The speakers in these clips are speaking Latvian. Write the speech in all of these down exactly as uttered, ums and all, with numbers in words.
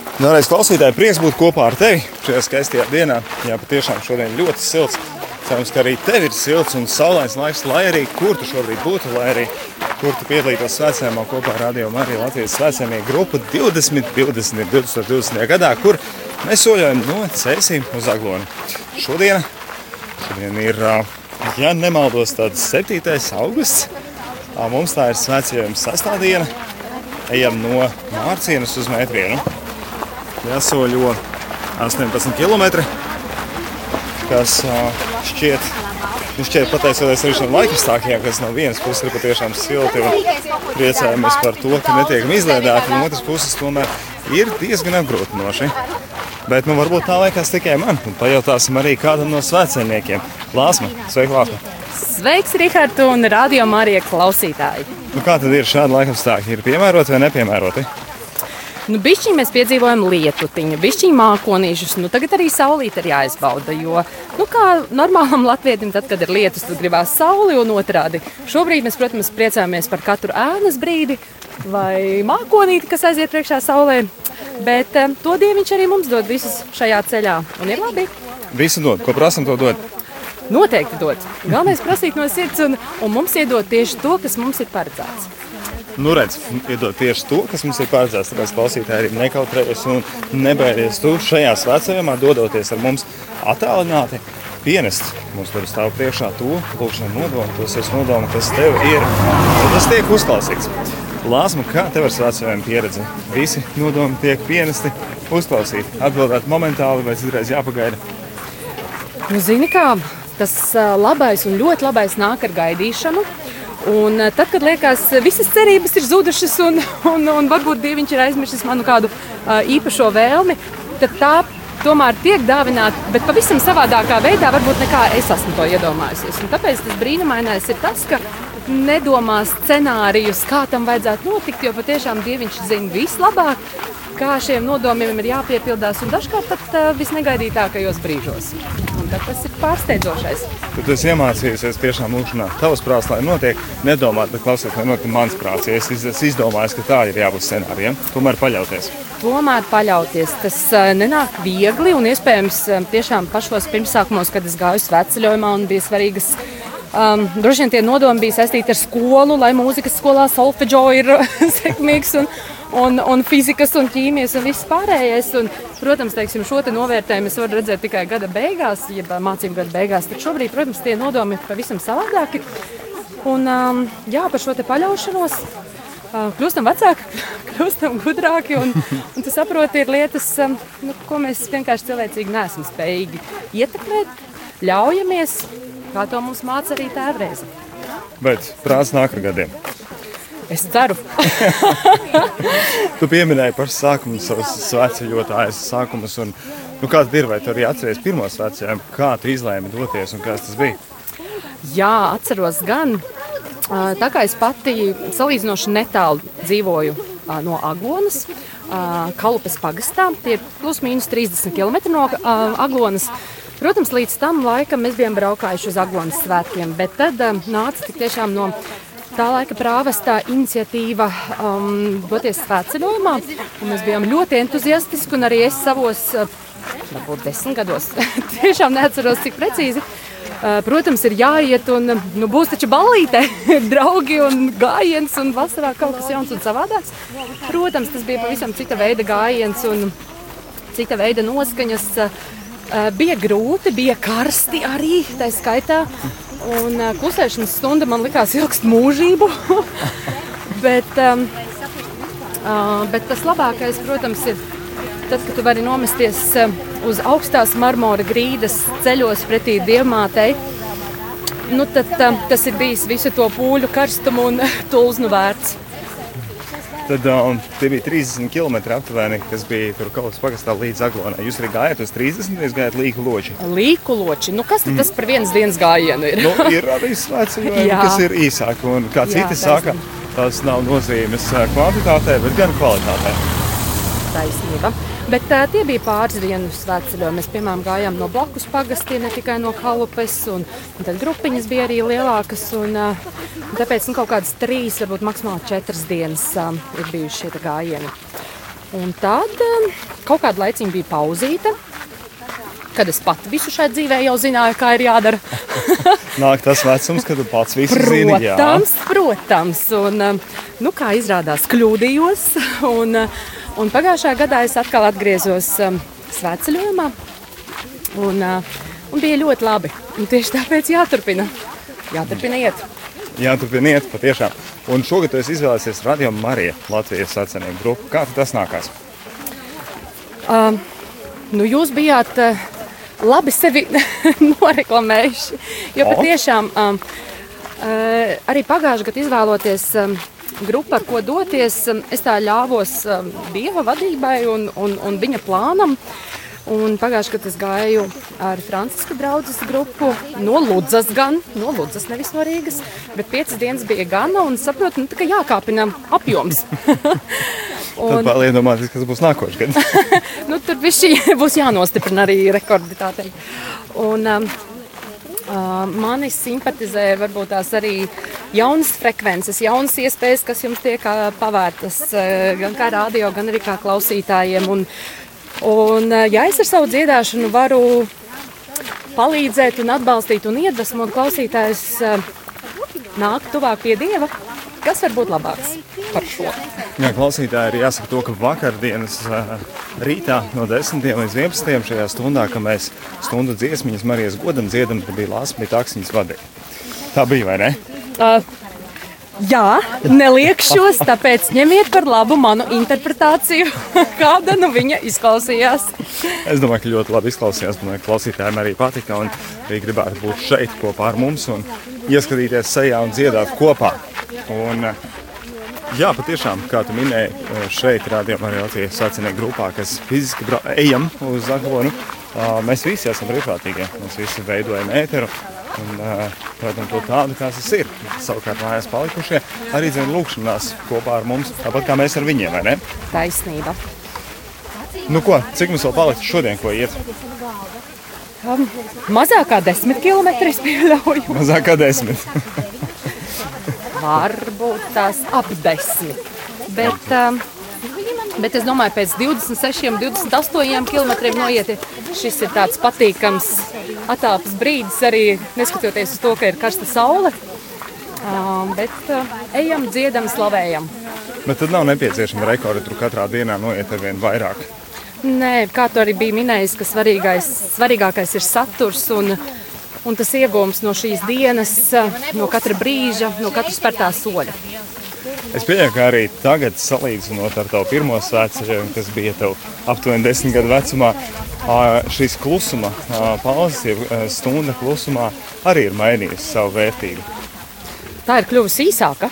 Vēlreiz klausītāji, prieks būt kopā ar tevi šajā skaistajā dienā. Jā, patiešām šodien ļoti silts. Cerams, ka arī tev ir silts un saulains laiks, lai arī kur tu šobrīd būtu, lai arī kur tu piedalītos svētceļojumā kopā ar Radio Mariju Latvijas svētceļnieku grupu divdesmit divdesmit divdesmit divdesmit gadā, kur mēs soļojam no Cēsīm uz Aglonu. Šodien, šodien ir, ja nemaldos, tāds septītais augusts. Mums tā ir svētceļojuma sastāvdiena. Ejam no Mārcienas uz Mētrienu. Jāsoļo astoņpadsmit kilometri, kas šķiet, šķiet pateicoties arī šiem laikapstākļiem, kas no vienas puses ir patiešām silti un priecājamies par to, ka netiekam izlēdāti, un otras puses tomēr ir diezgan apgrūtinoši. Bet nu varbūt tā liekas tikai man, un pajautāsim arī kādam no svētceļniekiem. Lāsma, sveiki Lāsma! Sveiks, Rihards un Radio Marija klausītāji! Nu kā tad ir šādi laikapstākļi? Ir piemēroti vai nepiemēroti? Nu, bišķiņ mēs piedzīvojam lietutiņu, bišķiņ mākonīšus, nu tagad arī saulīt ir jāizbauda, jo, nu kā normālam latvietim, tad, kad ir lietus, tad gribās sauli un otrādi. Šobrīd mēs, protams, priecājamies par katru ēnas brīdi vai mākonīti, kas aiziet priekšā saulē, bet to dieviņš arī mums dod visus šajā ceļā, un ir labi. Visu dod, ko prasam, to dod? Noteikti dod. Galvenais prasīt no sirds, un, un mums iedod tieši to, kas mums ir paredzēts. Nu redz, iedod tieši to, kas mums ir paredzēts, tāpēc klausītāji arī nekautrējas un nebaidies tu šajā svētceļojumā, dodoties ar mums attālināti pienest. Mums tur stāv priekšā to lūkšanu nodomu, tos es nodomu, kas tev ir, un tas tiek uzklausīts. Lāsma, kā tev ar svētceļojumu pieredzi? Visi nodomi tiek pienesti, uzklausīti, atbildēt momentāli vai citreiz jāpagaida? Nu, zini kā, tas labais un ļoti labais nāk ar gaidīšanu. Un tad, kad liekas, visas cerības ir zudušas un, un, un varbūt dieviņš ir aizmirsis manu kādu uh, īpašo vēlmi, tad tā tomēr tiek dāvināta, bet pavisam savādākā veidā, varbūt nekā es esmu to iedomājusies. Un tāpēc tas brīnumainais ir tas, ka nedomā scenārijus, kā tam vajadzētu notikt, jo patiešām dieviņš zina vislabāk, kā šiem nodomiem ir jāpiepildās un dažkārt pat uh, visnegaidītākajos brīžos. Un tad tas ir pārsteidzošais. Tu esi iemācījusies tiešām lūkšanā tavas prāts, lai notiek, nedomāt, bet klausies, lai notiek mans prāts. Ja es esmu izdomājis, ka tā ir jābūt scenārijam, tomēr paļauties. Tomēr paļauties. Tas uh, nenāk viegli un iespējams uh, tiešām pašos pirmsākumos, kad es gāju svētceļojumā un bija svarīgas. Um, droši vien tie nodomi bija saistīti ar skolu, lai mūzikas skolā solfeģo ir sekmīgs un, un, un fizikas un ķīmijas un viss pārējais. Un, protams, teiksim, šo te novērtējumu es varu redzēt tikai gada beigās, jeb mācību gada beigās. Tad šobrīd, protams, tie nodomi ir pavisam savādāki. Un um, jā, par šo te paļaušanos uh, kļūstam vecāki, kļūstam gudrāki un, un tu saproti, ir lietas, um, nu, ko mēs vienkārši cilvēcīgi neesam spējīgi ietekmēt, ļaujamies. Kā to mums māca arī tēvreize. Bet prāts nāk ar gadiem. Es ceru. Tu pieminēji par sākumu savas svētceļotājas sākumus. Un, nu, kā tad ir, vai tu arī atceries pirmo svētceļojumu? Kā tu izlēmi doties un kāds tas bija? Jā, atceros gan. Tā kā es pati salīdzinoši netālu dzīvoju no Aglonas, Kalupes pagastā. Tie ir plus mīnus trīsdesmit kilometri no Aglonas. Protams, līdz tam laikam mēs bijām braukājuši uz Aglonas svētkiem, bet tad um, nāca tik tiešām no tā laika prāvestā iniciatīva um, doties svētceļojumā. Un mēs bijām ļoti entuziastiski un arī es savos, uh, varbūt desmit gados, tiešām neatceros cik precīzi. Uh, protams, ir jāiet un nu, būs taču ballīte, draugi un gājiens un vasarā kaut kas jauns un savādāks. Protams, tas bija pavisam cita veida gājiens un cita veida noskaņas. Uh, Bija grūti, bija karsti arī, tā skaitā, un klusēšanas stunda man likās ilgst mūžību, bet, um, uh, bet tas labākais, protams, ir tad, kad tu vari nomesties uz augstās marmora grīdas ceļos pretī Dievmātei, nu tad um, tas ir bijis visu to pūļu karstumu un tulznu vērts. Tad um, tie bija trīsdesmit kilometri aptuveni, kas bija tur Kalupes pagastā līdz Aglonai. Jūs arī gājat uz trīsdesmit, jūs gājat Līku loči? Līku loči. Nu, kas tad tas par vienas dienas gājienu ir? Nu, ir arī svētceļojumi, kas ir īsāki. Un kā citi saka, tas nav nozīmes kvantitātei, bet gan kvalitātei. Taisnība. Bet uh, tie bija pāris dienu svētceļojumi. Mēs, piemēram, gājām no blakus pagastiem, ne tikai no Kalupes, un, un tad grupiņas bija arī lielākas, un, uh, un tāpēc nu, kaut kādas trīs, varbūt maksimāli četras dienas uh, ir bijuši šie gājieni. Un tad um, kaut kādu laiciņu bija pauzīte, kad es pati visu šai dzīvē jau zināju, kā ir jādara. Nāk tas vecums, kad tu pats visu zini, jā. Protams, protams. Un, um, nu, kā izrādās, kļūdījos. Un, uh, un pagājušā gadā es atkal atgriezos um, svētceļojumā. Un, uh, un bija ļoti labi. Un tieši tāpēc jāturpina. Jāturpina iet. Jāturpina iet, patiešām. Un šogad tu esi izvēlēsies Radio Marija Latvijas svētceļnieku grupu. Kā tas nākās? Um, nu, jūs bijāt uh, labi sevi noreklamējuši. Jo patiešām um, uh, arī pagājušajā gadā izvēloties um, grupu, ar ko doties, um, es tā ļāvos um, Dieva vadībai un, un, un viņa plānam. Un pagājušajā gadā es gāju ar Franciska draudzes grupu no Ludzas gan, no Ludzas, nevis no Rīgas, bet piecas dienas bija gana un saprotu, nu, tā kā jākāpina apjoms. Un, tad vēl iedomāties, kas būs nākošais gads. Nu, tur višķi būs jānostiprina arī rekordi, tā teikt. Un um, uh, mani simpatizē varbūt tās arī jaunas frekvences, jaunas iespējas, kas jums tiek uh, pavērtas uh, gan kā radio, gan arī kā klausītājiem. Un, Un, ja es ar savu dziedāšanu varu palīdzēt un atbalstīt un iedvesmot klausītājus nākt tuvāk pie Dieva, kas var būt labāks par šo? Jā, klausītāji ir jāsaka to, ka vakardienas rītā no desmitiem līdz vienpadsmitiem šajā stundā, ka mēs stundu dziesmiņas Marijas godam dziedam, tad bija Lāsmīt Aksņas vadīja. Tā bija, vai ne? Uh, Jā, neliekšos, tāpēc ņemiet par labu manu interpretāciju, kāda nu viņa izklausījās. Es domāju, ka ļoti labi izklausījās, domāju, ka klausītājiem arī patika un arī gribētu būt šeit kopā ar mums un ieskatīties sejā un dziedāt kopā. Un, jā, patiešām, kā tu minēji, šeit Radio Marija Latvijas svētceļnieku grupā, kas fiziski brau... ejam uz Aglonu, mēs visi esam brīvprātīgie, mēs visi veidojam ēteru. Un, protams, to tādu, kāds tas ir. Savukārt mājās palikušie arī dzird lūkšanās kopā ar mums, tāpat kā mēs ar viņiem, vai ne? Taisnība. Nu ko, cik mums vēl palikt šodien, ko iet? Um, mazāk kā desmit kilometri es pieļauju. Mazāk kā desmit. Varbūt tās ap desmit. Bet, um, bet es domāju, pēc divdesmit sešiem, divdesmit astoņiem kilometriem noiet, šis ir tāds patīkams atāpas brīdis, arī neskatoties uz to, ka ir karsta saule. Uh, bet uh, ejam, dziedam, slavējam. Bet tad nav nepieciešama rekordi, tur katrā dienā noiet ar vien vairāk. Nē, kā tu arī bija minējis, ka svarīgais, svarīgākais ir saturs un, un tas iegūms no šīs dienas, no katra brīža, no katra spērtā soļa. Es pieņemu, ka arī tagad, salīdzinot ar tavu pirmo svētceļojumu, kas bija tev aptuveni desmit gadu vecumā, šīs klusuma pauzes, stunda klusumā arī ir mainījusi savu vērtību. Tā ir kļuvusi īsāka.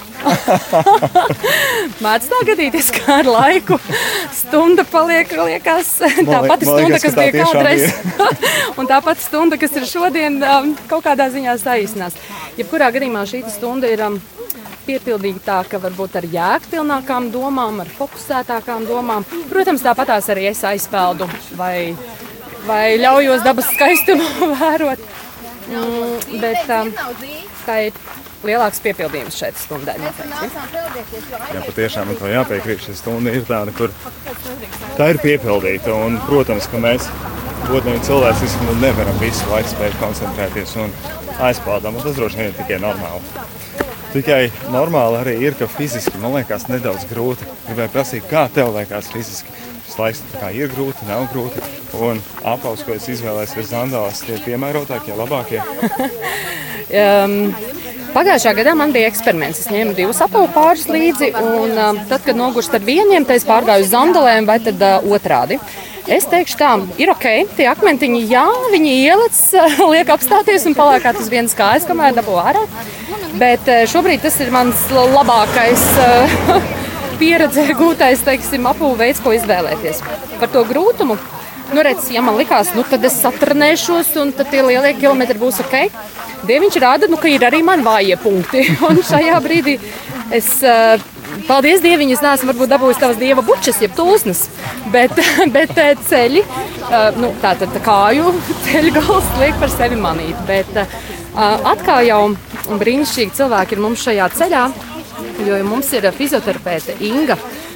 Mēdz tā gadīties, kā ar laiku stunda paliek, liekas, tā pati stunda, kas bija kādreiz, un tā pati stunda, kas ir šodien, kaut kādā ziņā saīsinās. Jebkurā gadījumā šī stunda ir piepildītāka varbūt ar jēgpilnākām domām, ar fokusētākām domām. Protams, tāpatās arī es aizpeldu vai, vai ļaujos dabas skaistumu vērot, mm, bet tā ir lielāks piepildījums šeit stundai. Jā, patiešām man to jāpiekrīt, šī stunda ir tāda, kur tā ir piepildīta. Un, protams, ka mēs, būtami cilvēciski, nu nevaram visu laiku spēt koncentrēties un aizpildām. Un tas droši vien ir tikai normāli. Tikai normāli arī ir, ka fiziski man liekas nedaudz grūti. Gribēju prasīt, kā tev liekas fiziski. Šis laiks tā kā ir grūti, nav grūti. Un apaus, ko es izvēlēs, ir sandāles, tie piemērotākie, labākie. um, Pagājušā gadā man bija eksperiments. Es ņēmu divus apavu pārus līdzi, un um, tad, kad nogurst ar vieniem, tad es pārgāju uz zandalēm vai tad uh, otrādi. Es teikšu tā, ir ok, tie akmentiņi, jā, viņi ielec, liek apstāties un palēkāt uz vienas kājas, kamēr dabū ārā. Bet uh, šobrīd tas ir mans labākais uh, pieredzē gūtais, teiksim, apavu veids, ko izvēlēties. Par to grūtumu, nu redz, ja man likās, nu tad es satrenēšos un tad tie lielie kilometri būs ok. Dieviņš rāda, nu, ka ir arī man vājie punkti. Un šajā brīdī es, uh, paldies Dieviņ, es neesmu varbūt dabūjis tavas dieva bučas, jeb tūsnes, bet, bet ceļi, uh, nu, tātad kāju ceļu gals liek par sevi manīt. Bet uh, atkal jau brīnišķīgi cilvēki ir mums šajā ceļā, jo mums ir fizioterapeite Inga,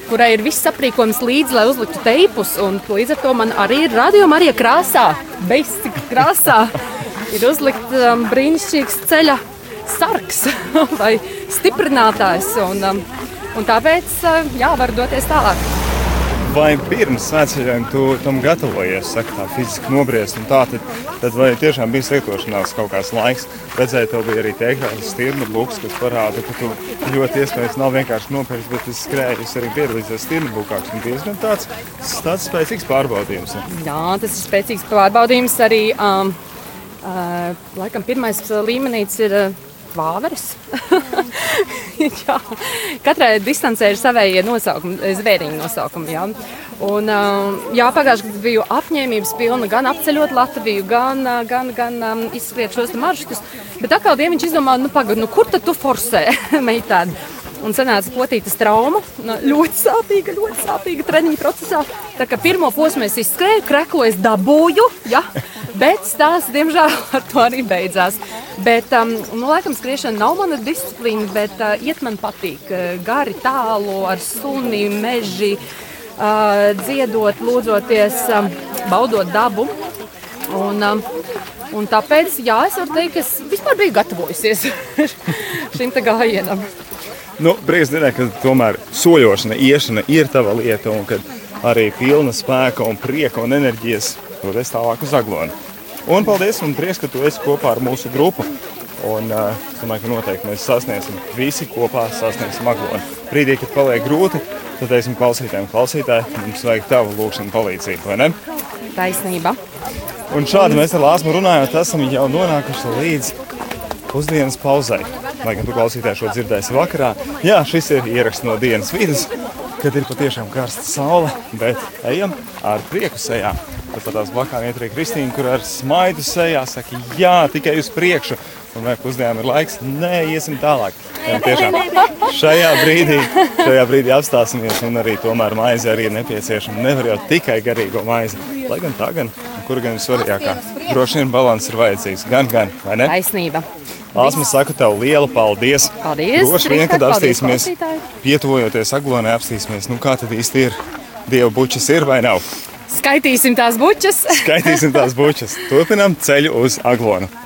kurai ir viss aprīkojums līdzi, lai uzliktu teipus. Un līdz ar to man arī ir Radio Marija krāsā, basic krāsā, ir uzlikt um, brīnišķīgs ceļa sargs vai stiprinātājs. Un, um, un tāpēc, uh, jā, var doties tālāk. Vai pirms svētceļiem tu tam gatavojies, saka, tā fiziski nobriest un tā, tad, tad vai tiešām bija sagatavošanās kaut kāds laiks? Redzēju, tev bija arī teikrādas stirnu buks, kas parāda, ka tu ļoti iespējams nav vienkārši nopirkt, bet es skrēju, es arī piedalīsies stirnu bukāks un diezgan tāds, tāds spēcīgs pārbaudījums. Jā, tas ir spēcīgs pārbaudījums arī, um, uh, laikam pirmais līmenīts ir uh, vāveres. Jā. Katrai distancē ir savējie nosaukumi, zvēriņu nosaukumi. Jā. Un, jā, pagājušajā gadā biju apņēmības pilna gan apceļot Latviju, gan, gan, gan um, izskriet šos maršrutus. Bet atkal Dieviņš izdomāja, nu pagad, nu kur tad tu forsē, meitēni? Un sanāca potītas trauma, ļoti sāpīga, ļoti sāpīga treniņa procesā. Tā kā pirmo posmu es izskrēju, kreklu es dabūju, ja, bet stāsts, diemžēl, ar to arī beidzās. Bet, um, nu, laikam, skriešana nav mana disciplīna, bet uh, iet man patīk. Gari, tālu, ar suni, meži, uh, dziedot, lūdzoties, um, baudot dabu. Un, um, un tāpēc, jā, es varu teikt, ka es vispār biju gatavojusies šim te gājienam. Nu, prieks dzirdēt, ka tomēr soļošana, iešana ir tava lieta un kad arī pilna spēka un prieka un enerģijas doties tālāk uz Aglonu. Un paldies un prieks, ka tu esi kopā ar mūsu grupu. Un uh, es domāju, ka noteikti mēs sasniegsim, visi kopā sasniegsim Aglonu. Brīdī, kad paliek grūti, tad esmu klausītājiem klausītāji, mums vajag tavu lūkšanu palīdzību, vai ne? Taisnība. Un šādi mēs ar Lāsmu runājot, esam jau nonākuši līdz pusdienas pauzai. Lai gan tu klausītāji šo dzirdēsi vakarā. Jā, šis ir ieraksts no dienas vidus, kad ir patiešām karsta saule, bet ejam ar prieku sejā. Tad pat tās blakām iet arī Kristīna, kur ar smaidu sejā saka, jā, tikai uz priekšu. Un vai pusdienām ir laiks? Nē, iesim tālāk. Un tiešām šajā brīdī, šajā brīdī apstāsimies un arī tomēr maize arī ir nepieciešama. Nevar jau tikai garīgo maizi. Lai gan tā gan, kur gan ir svarīgākā. Droši vien balans ir vajadzīgs. Gan, gan, vai ne? Taisnība. Lāsma, saku tev lielu paldies. Paldies. Droši vien, kad apstīsimies, pietuvojoties Aglonai, apstīsimies, nu kā tad īsti ir? Dieva bučas ir vai nav? Skaitīsim tās bučas. Skaitīsim tās bučas. Turpinām ceļu uz Aglonu.